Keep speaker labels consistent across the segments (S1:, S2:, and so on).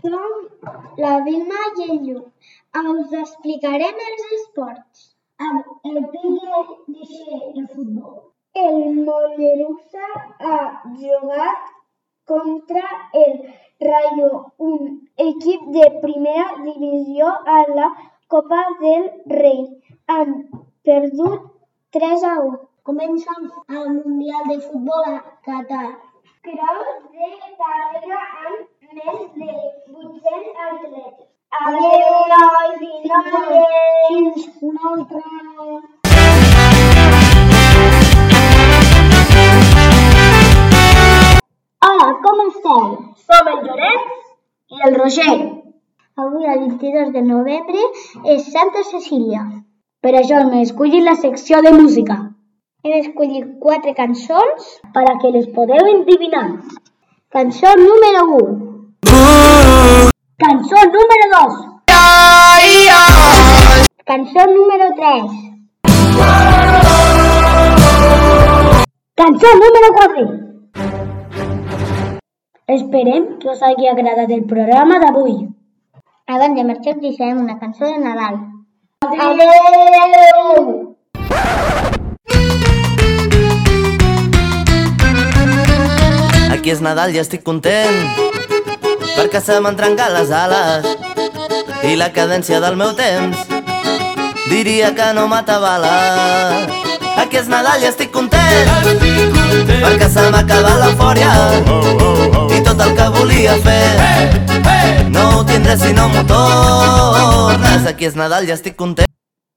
S1: Som la Vilma i el Lluc. Us explicarem els esports.
S2: Amb el Pingue de futbol.
S1: El Mollerussa ha jugat contra el Rayo, un equip de primera divisió a la Copa del Rei. Han perdut 3-1.
S2: Comença el Mundial de Futbol a Qatar.
S1: Cross de càrrega amb més de 800 atletes. Adéu, nois i noies!
S2: Fins una altra! Hola, com esteu?
S1: Som el Llorenç
S2: I el Roger. Avui, el 22 de novembre, és Santa Cecília. Per això hem escollit la secció de música. Hem escollit 4 cançons per a que les podeu endevinar. Cançó número 1. Cançó número 2. Cançó número 3. Cançó número 4. Esperem que us hagi agradat el programa d'avui. Abans de marxar deixarem una cançó de Nadal.
S1: Adéu!
S3: Aquí és Nadal i estic content perquè se m'han trencat les ales i la cadència del meu temps diria que no m'atabala. Aquí és Nadal i estic content perquè se m'ha acabat l'eufòria i tot el que volia fer no ho tindré si no m'ho tornes. Aquí és Nadal i estic content.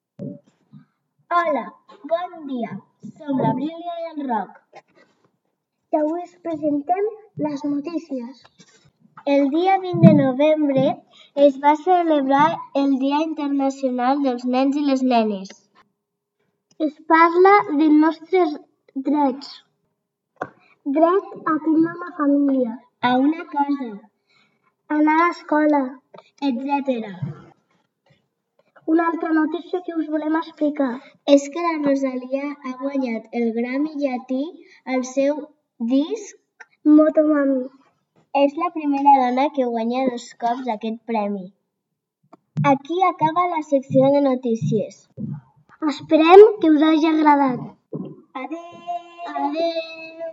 S2: Hola, bon dia. Som la Brília i el Roc. I avui us presentem les notícies. El dia 20 de novembre es va celebrar el Dia Internacional dels Nens i les Nenes. Es parla dels nostres drets. Dret a tindre una família, a una casa, anar a l'escola, etc. Una altra notícia que us volem explicar és que la Rosalia ha guanyat el Grammy Llatí al seu disc Motomami. És la primera dona que guanya 2 cops aquest premi. Aquí acaba la secció de notícies. Esperem que us hagi agradat. Adéu! Adéu!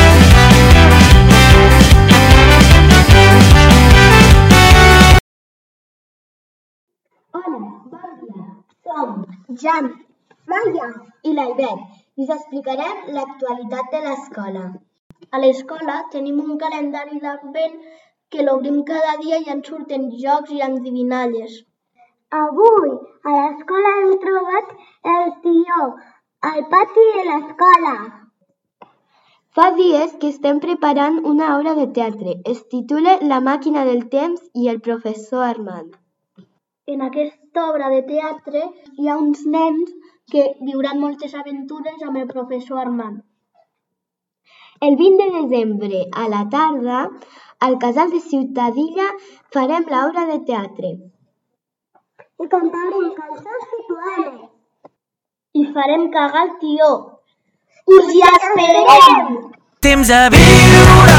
S2: Hola, bon dia. Som Jan, Maia i l'Albert i us explicarem l'actualitat de l'escola. A l'escola tenim un calendari d'advent que l'obrim cada dia i ens surten jocs i endevinalles. Avui a l'escola hem trobat el tió al pati de l'escola. Fa dies que estem preparant una obra de teatre. Es titula La màquina del temps i el professor Armand. En aquesta obra de teatre hi ha uns nens que viuran moltes aventures amb el professor Armand. El 20 de desembre, a la tarda, al casal de Ciutadilla farem l'obra de teatre. I cantarem cançons situades. I farem cagar el tió. Us hi esperem!
S3: Temps a viure